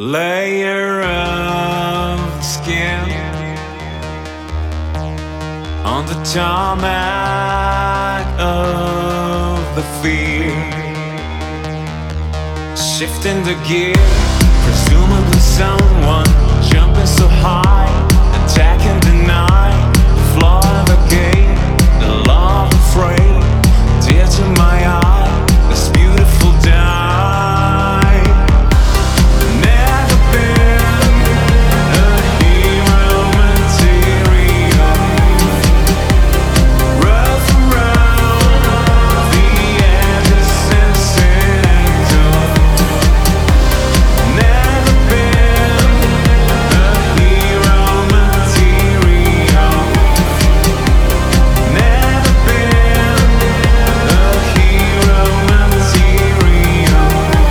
Layer of skin on the tarmac of the field, shifting the gear. Presumably someone jumping so high, attacking the night, the floor of the gate, the law of the freight, dear to my eye, this beautiful die. Never been a hero material, rough around the edges and cynical. Never been a hero material. Never been a hero material.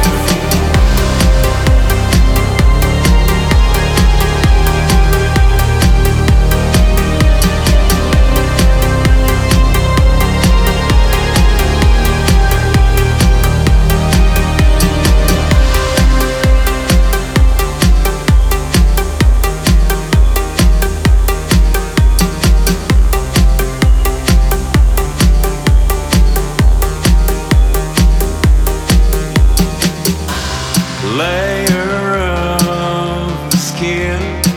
Layer of skin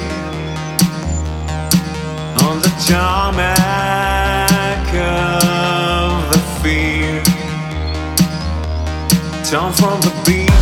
on the tarmac of the field, torn from the beat.